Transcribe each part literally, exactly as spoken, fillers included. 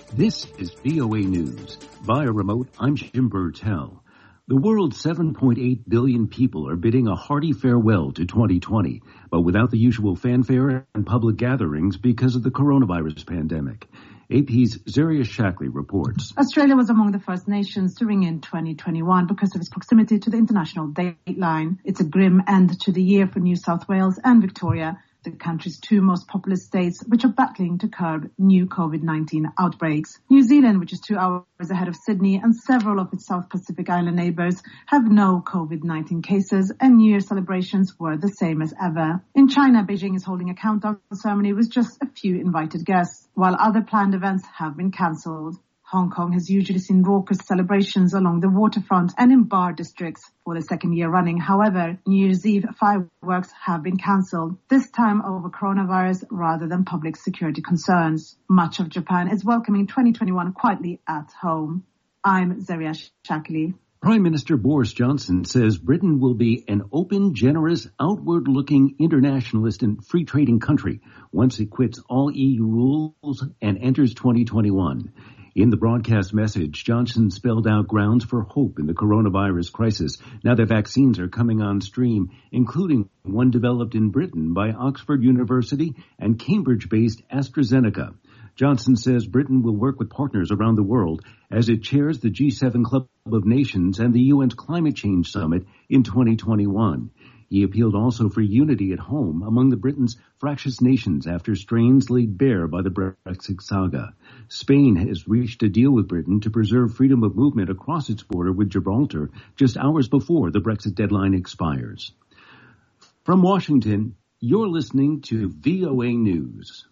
This is V O A News. Via remote, I'm Jim Burtell. The world's seven point eight billion people are bidding a hearty farewell to twenty twenty, but without the usual fanfare and public gatherings because of the coronavirus pandemic. A P's Zaria Shackley reports. Australia was among the first nations to ring in twenty twenty-one because of its proximity to the international dateline. It's a grim end to the year for New South Wales and Victoria, the country's two most populous states, which are battling to curb new COVID nineteen outbreaks. New Zealand, which is two hours ahead of Sydney, and several of its South Pacific Island neighbours have no COVID nineteen cases, and New Year celebrations were the same as ever. In China, Beijing is holding a countdown ceremony with just a few invited guests, while other planned events have been cancelled. Hong Kong has usually seen raucous celebrations along the waterfront and in bar districts for the second year running. However, New Year's Eve fireworks have been cancelled, this time over coronavirus rather than public security concerns. Much of Japan is welcoming twenty twenty-one quietly at home. I'm Zaria Shackley. Prime Minister Boris Johnson says Britain will be an open, generous, outward-looking internationalist and free-trading country once it quits all E U rules and enters twenty twenty-one. In the broadcast message, Johnson spelled out grounds for hope in the coronavirus crisis now that vaccines are coming on stream, including one developed in Britain by Oxford University and Cambridge-based AstraZeneca. Johnson says Britain will work with partners around the world as it chairs the G seven Club of Nations and the U N's Climate Change Summit in twenty twenty-one. He appealed also for unity at home among the Britain's fractious nations after strains laid bare by the Brexit saga. Spain has reached a deal with Britain to preserve freedom of movement across its border with Gibraltar just hours before the Brexit deadline expires. From Washington, you're listening to V O A News.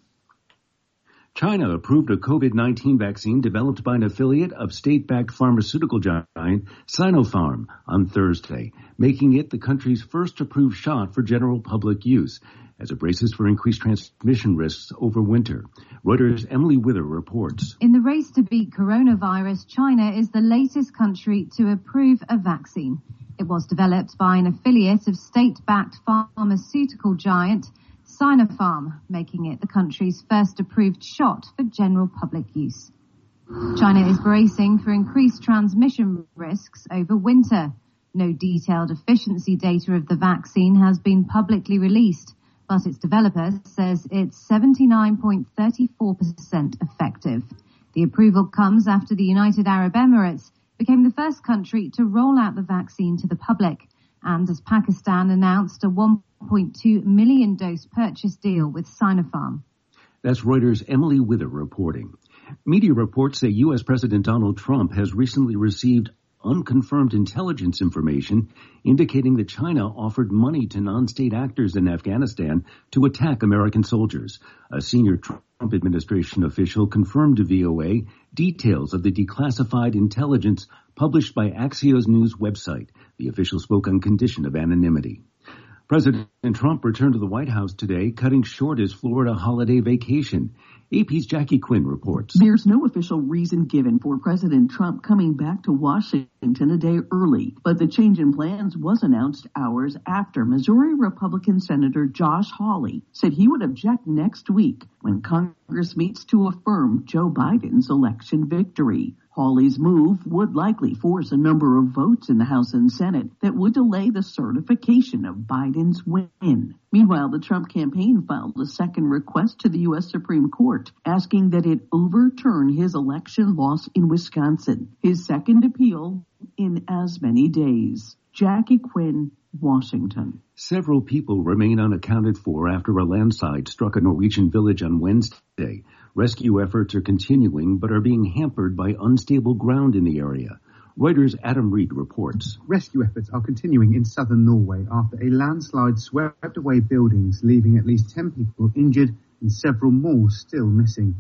China approved a COVID nineteen vaccine developed by an affiliate of state-backed pharmaceutical giant Sinopharm on Thursday, making it the country's first approved shot for general public use as it braces for increased transmission risks over winter. Reuters' Emily Wither reports. In the race to beat coronavirus, China is the latest country to approve a vaccine. It was developed by an affiliate of state-backed pharmaceutical giant Sinopharm, making it the country's first approved shot for general public use. China is bracing for increased transmission risks over winter. No detailed efficiency data of the vaccine has been publicly released, but its developer says it's seventy-nine point three four percent effective. The approval comes after the United Arab Emirates became the first country to roll out the vaccine to the public, and as Pakistan announced a one point two million dose purchase deal with Sinopharm. That's Reuters' Emily Wither reporting. Media reports say U S. President Donald Trump has recently received unconfirmed intelligence information indicating that China offered money to non-state actors in Afghanistan to attack American soldiers. A senior Trump administration official confirmed to V O A details of the declassified intelligence published by Axios News website. The official spoke on condition of anonymity. President Trump returned to the White House today, cutting short his Florida holiday vacation. A P's Jackie Quinn reports. There's no official reason given for President Trump coming back to Washington a day early, but the change in plans was announced hours after Missouri Republican Senator Josh Hawley said he would object next week when Congress meets to affirm Joe Biden's election victory. Hawley's move would likely force a number of votes in the House and Senate that would delay the certification of Biden's win. Meanwhile, the Trump campaign filed a second request to the U S. Supreme Court asking that it overturn his election loss in Wisconsin, his second appeal in as many days. Jackie Quinn, Washington. Several people remain unaccounted for after a landslide struck a Norwegian village on Wednesday. Rescue efforts are continuing but are being hampered by unstable ground in the area. Reuters' Adam Reed reports. Rescue efforts are continuing in southern Norway after a landslide swept away buildings, leaving at least ten people injured and several more still missing.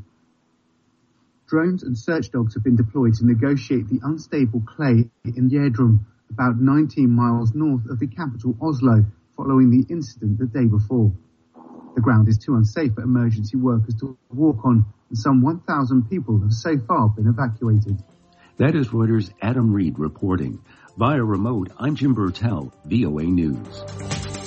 Drones and search dogs have been deployed to negotiate the unstable clay in Gjerdrum, about nineteen miles north of the capital Oslo, following the incident the day before. The ground is too unsafe for emergency workers to walk on, and some one thousand people have so far been evacuated. That is Reuters' Adam Reed reporting. Via remote, I'm Jim Burtell, V O A News.